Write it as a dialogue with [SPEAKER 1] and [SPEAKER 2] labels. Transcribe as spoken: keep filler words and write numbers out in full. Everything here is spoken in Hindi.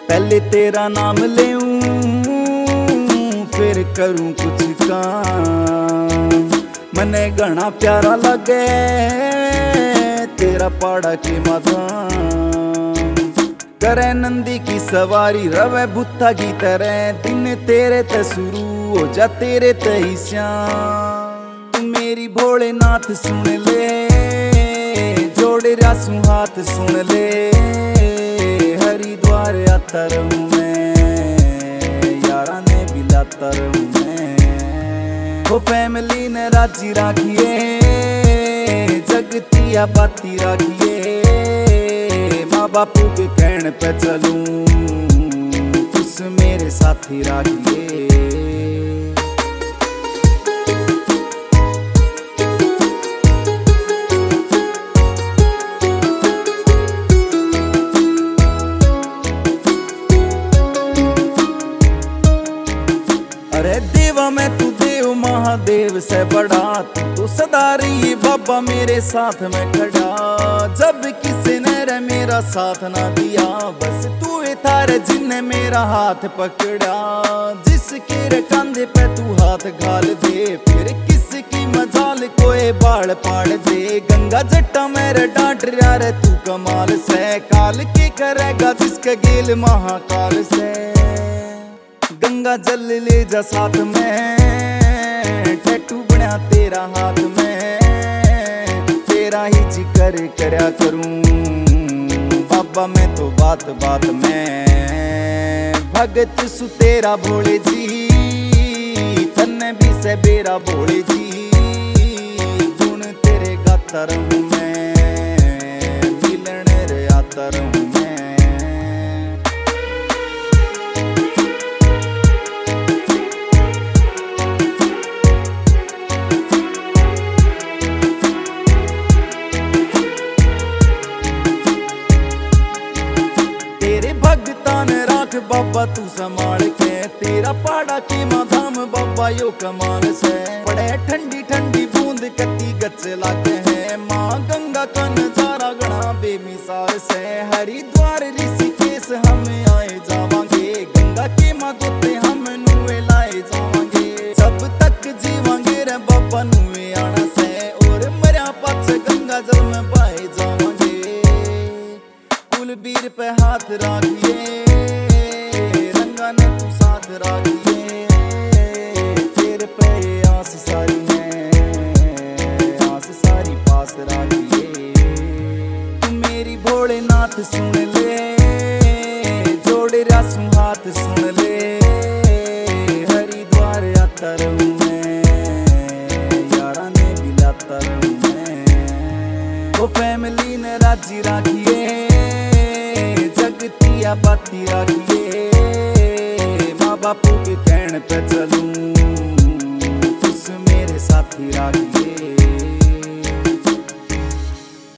[SPEAKER 1] पहले तेरा नाम लेऊं फिर करूं कुछ काम। मने घना प्यारा लगे तेरा पाड़ा के माधाम। करे नंदी की सवारी रवे बुत्ता की तरह, दिन तेरे ते शुरू हो जा तेरे ते ही श्याम। तू मेरी भोलेनाथ सुन ले, जोड़े रासू हाथ सुन ले। हरिद्वार आता रहूं मैं, यारा ने भी लाता रहूं मैं। वो फैमिली ने राजी राखिए, जगतिया बाती राखिए। माँ बापू के कहने पे चलूं, तुस मेरे साथी राखिए। अरे देवा मैं तू देव महादेव से बड़ा, तू तो सदा रही बाबा मेरे साथ में खड़ा। जब किसी ने रे मेरा साथ ना दिया, बस तू ही थारे जिन्ने मेरा हाथ पकड़ा। जिसके रे कंधे पे तू हाथ घाल दे, फिर किसकी मजाल कोई बाढ़ पाड़ दे। गंगा जट्टा मेरे डांट रहा रे तू कमाल से, काल के करेगा जिसके गेल महाकाल से। गंगा जल ले जा साथ में, टैटू बना तेरा हाथ में। तेरा ही जिक्र करया करूं बाबा मैं तो बात बात में। भगत सु तेरा भोले जी, तन्ने भी से बेरा भोले जी। गुण तेरे गाता रहूं मैं, मिलन रे आता रहूं मैं। तेरे भगतान राख बाबा तू संभाल के, तेरा पाड़ा के माधाम बाबा यो कमाल से। बड़े ठंडी ठंडी बूंद कती गच लागे है, माँ गंगा का नजारा गणा बेमिसाल से। हरिद्वार ऋषिकेश हम आए जावांगे, गंगा के माधोते हम नुए लाए जावांगे। जब तक जीवांगे रे बाबा नुए आना से, और मरिया पाछ गंगा जल में बहे जावांगे। कुलबीर पे हाथ राखिए, रंगा ने तू साथ राखिए। तेरे पे आस सारी है, आस सारी पास राखिए। तू मेरी भोलेनाथ सुन ले, जोड़े रासू हाथ सुन ले। हरिद्वार आता रहूं मैं, यारा ने भी लाता रहूं मैं। वो फैमिली ने राजी राखिए, जगतिया बाती राखिए। माँ बापू के कहने पे चलूं, तुस मेरे साथी राखिए।